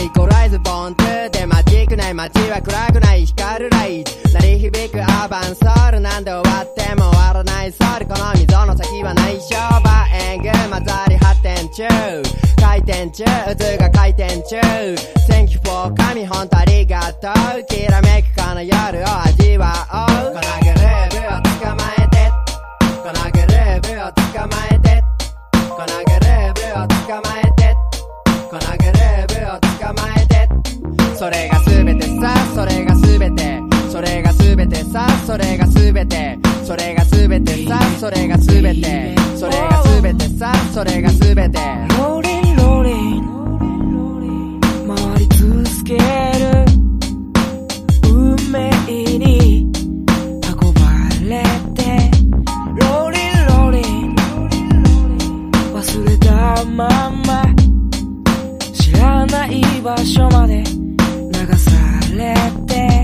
イコライズボントゥでマジックない街は暗くない光るライト鳴り響くアーバンソウルなんで終わっても終わらないソウルこの溝の先は内緒バーエング混ざり発展中回転中渦が回転中 Thank you for 神ほんとありがとうきらめくこの夜を味わおうこのグルーブを捕まえてこのグルーブを捕まえてこのグルーブを捕まえてこのグルーブを捕まえてそれが全てさそれが全てそれが全てさそれが全てそれが全てさそれが全てそれが全てさそれが全てローリンローリン回り続ける運命に運ばれてローリンローリン忘れたまま知らない場所まで流されて